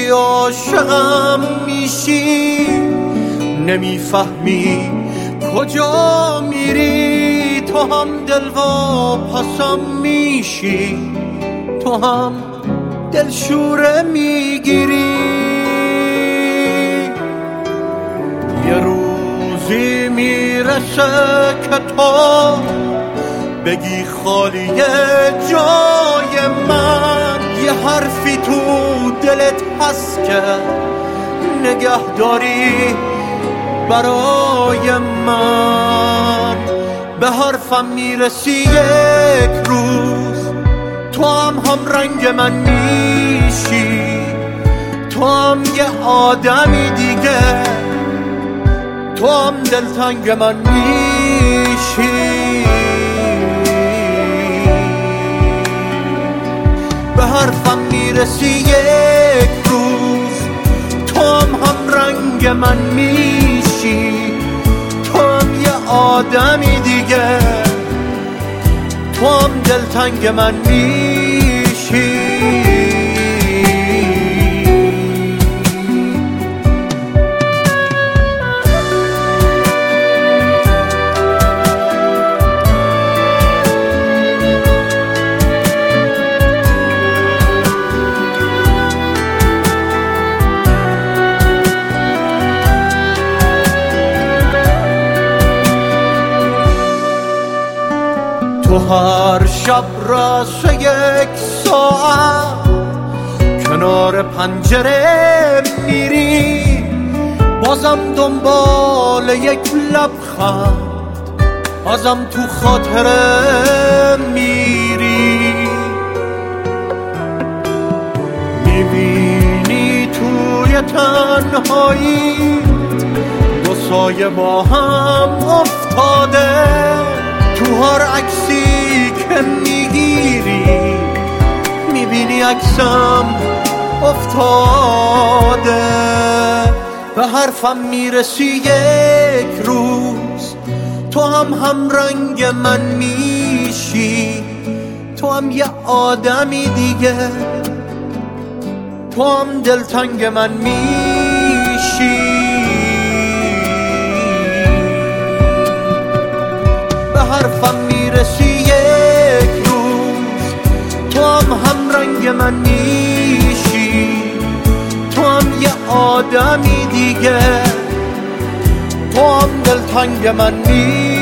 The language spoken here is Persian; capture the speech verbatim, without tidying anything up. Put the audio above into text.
وقتی عاشقم میشی نمیفهمی کجا میری، تو هم دل و پسم میشی، تو هم دلشوره میگیری. یه روزی میرسه که تو بگی خالیه جای من، یه حرفی تو دلت هست که نگه داری برای من. به حرفم میرسی یک روز، تو هم هم رنگ من میشی، تو هم یه آدمی دیگه، تو هم دلتنگ من میشی. به حرفم میرسی یک روز، تو هم هم رنگ من میشی، تو هم یه آدمی دیگه، تو هم دلتنگ من میشی. تو هر شب راسه یک ساعت کنار پنجره میری، بازم دنبال یک لبخند، بازم تو خاطره میری. میبینی توی تنهایی دو سایه با هم افتاده، تو هر عکسی که میگیری میبینی عکسم افتاده. به حرفم میرسی یک روز، تو هم هم رنگ من میشی، تو هم یه آدمی دیگه، تو هم دلتنگ من میشی. به حرفم میرسی یک روز، تو هم هم رنگ من میشی، تو هم یه آدمی دیگه، تو هم دلتنگ من میشی.